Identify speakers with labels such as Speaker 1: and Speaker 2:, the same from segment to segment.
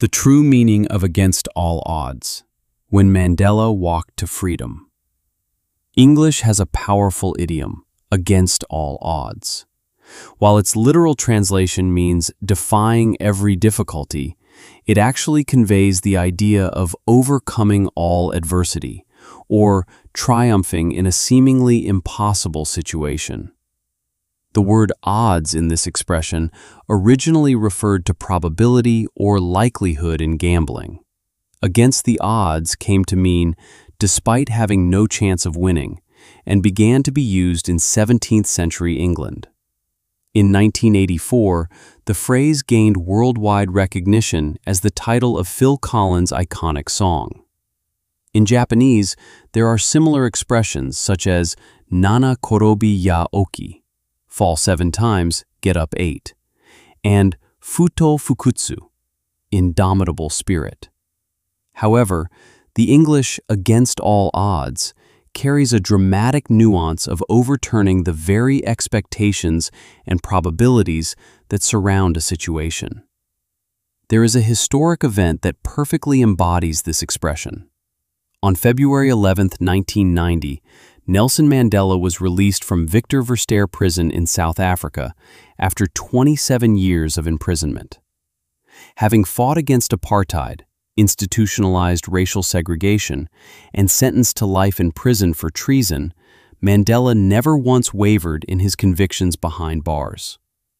Speaker 1: The true meaning of against all odds. When Mandela walked to freedom. English has a powerful idiom, against all odds. While its literal translation means defying every difficulty, it actually conveys the idea of overcoming all adversity, or triumphing in a seemingly impossible situation. The word odds in this expression originally referred to probability or likelihood in gambling. Against the odds came to mean despite having no chance of winning, and began to be used in 17th century England. In 1984, the phrase gained worldwide recognition as the title of Phil Collins' iconic song. In Japanese, there are similar expressions such as Nana Korobi ya Oki, fall 7 times, get up 8, and Futo Fukutsu, indomitable spirit. However, the English against all odds carries a dramatic nuance of overturning the very expectations and probabilities that surround a situation. There is a historic event that perfectly embodies this expression. On February 11, 1990, Nelson Mandela was released from Victor Verster prison in South Africa after 27 years of imprisonment. Having fought against apartheid, institutionalized racial segregation, and sentenced to life in prison for treason, Mandela never once wavered in his convictions behind bars.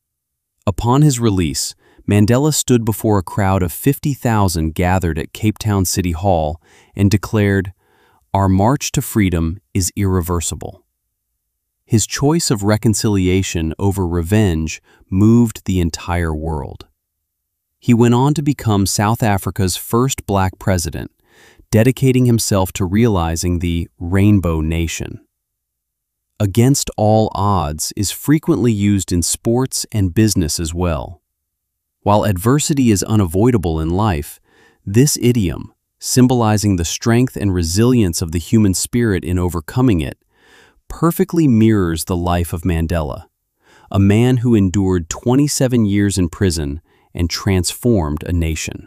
Speaker 1: Upon his release, Mandela stood before a crowd of 50,000 gathered at Cape Town City Hall and declared, "Our march to freedom is irreversible." His choice of reconciliation over revenge moved the entire world. He went on to become South Africa's first black president, dedicating himself to realizing the Rainbow Nation. Against all odds is frequently used in sports and business as well. While adversity is unavoidable in life, this idiom, symbolizing the strength and resilience of the human spirit in overcoming it, perfectly mirrors the life of Mandela, a man who endured 27 years in prison and transformed a nation.